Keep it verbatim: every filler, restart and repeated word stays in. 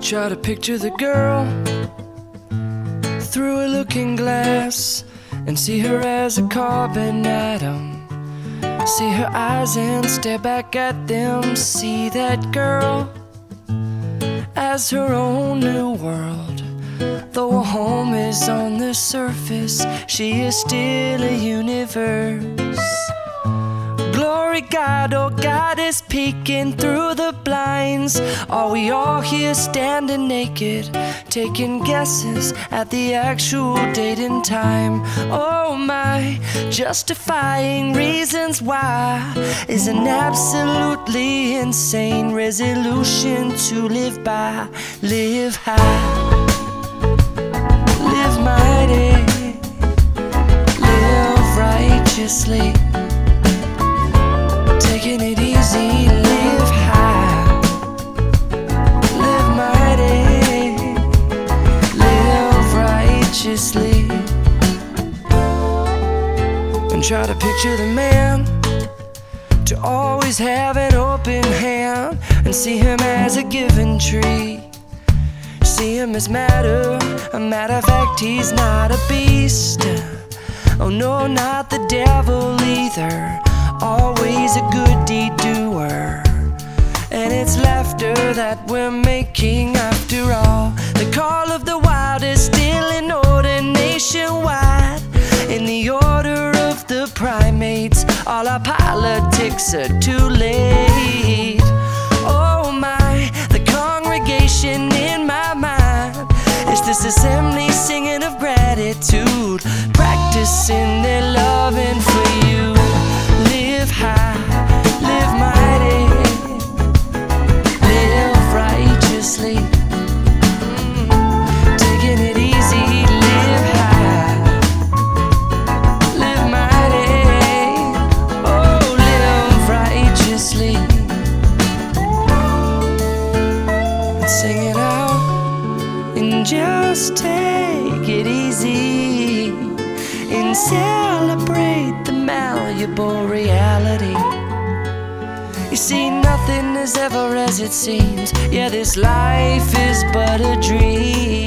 Try to picture the girl through a looking glass and see her as a carbon atom. See her eyes and stare back at them. See that girl as her own new world. Though a home is on the surface, she is still a universe. Glory God, oh God is peeking through the blinds. Are we all here standing naked, taking guesses at the actual date and time? Oh my, justifying reasons why is an absolutely insane resolution to live by. Live high, live mighty, live righteously, taking it easy, live high, live mighty, live righteously. And try to picture the man to always have an open hand and see him as a given tree. See him as matter, a matter of fact, he's not a beast. Oh no, not the devil either, always a good deed doer. And it's laughter that we're making after all. The call of the wild is still in order nationwide. In the order of the primates, all our politics are too late. Oh my, the congregation in my mind is this assembly singing of gratitude, practicing their loving for you. Live high, live mighty, live righteously, mm, taking it easy, live high, live mighty, oh, live righteously, and sing it out, and just take it easy, and celebrate the malleable reality. You see, nothing is ever as it seems. Yeah, this life is but a dream.